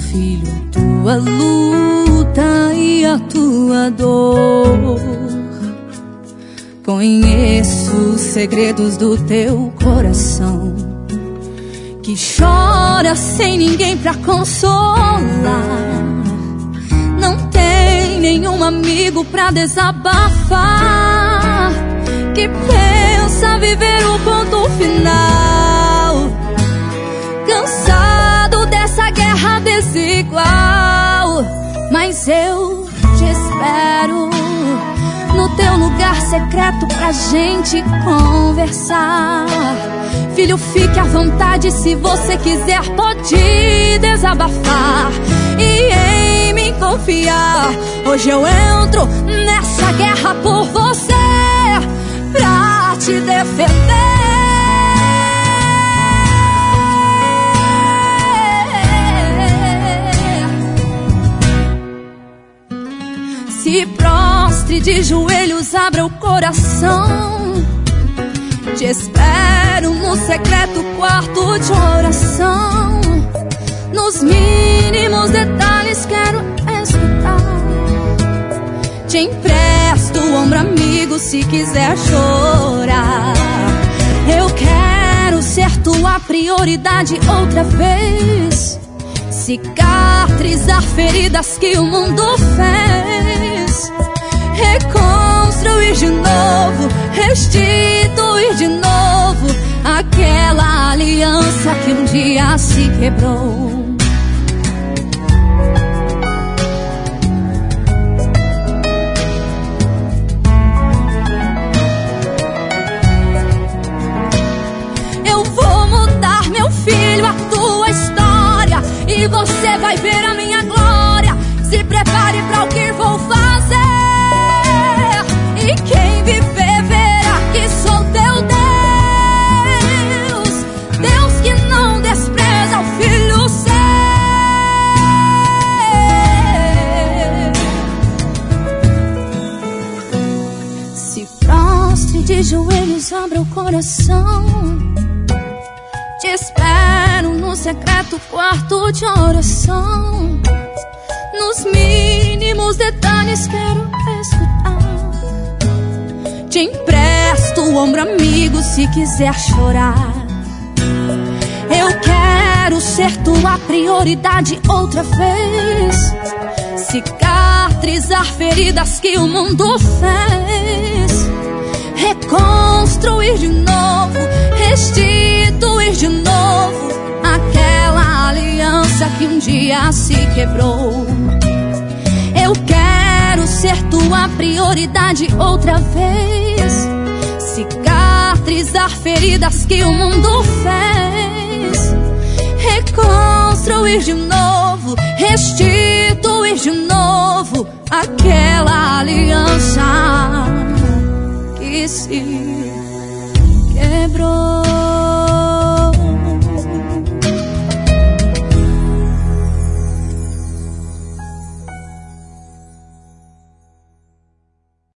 filho, a tua luta e a tua dor. Conheço os segredos do teu coração, que chora sem ninguém pra consolar. Não tem nenhum amigo pra desabafar, que pensa viver o ponto final. Cansado dessa guerra desigual, mas eu te espero no teu lugar secreto pra gente conversar. Filho, fique à vontade, se você quiser pode desabafar e em mim confiar. Hoje eu entro nessa guerra por você, pra te defender. Se prostre de joelhos, abra o coração. Te espero no secreto quarto de oração. Nos mínimos detalhes quero escutar. Te empresto o ombro amigo se quiser chorar. Eu quero ser tua prioridade outra vez. Cicatrizar feridas que o mundo fez. Reconstruir de novo, restituir de novo aquela aliança que um dia se quebrou. Eu vou mudar, meu filho, a tua história, e você vai ver a minha glória. Se prepare para o que vou fazer, e quem viver verá que sou teu Deus. Deus que não despreza o filho seu. Se prostre de joelhos, abra o coração. Te espero no secreto quarto de oração. Nos mínimos detalhes quero escutar. Te empresto o ombro amigo se quiser chorar. Eu quero ser tua prioridade outra vez. Cicatrizar feridas que o mundo fez. Reconstruir de novo, restituir de novo aquela aliança que um dia se quebrou. Eu quero ser tua prioridade outra vez. Cicatrizar feridas que o mundo fez. Reconstruir de novo, restituir de novo aquela aliança que se quebrou.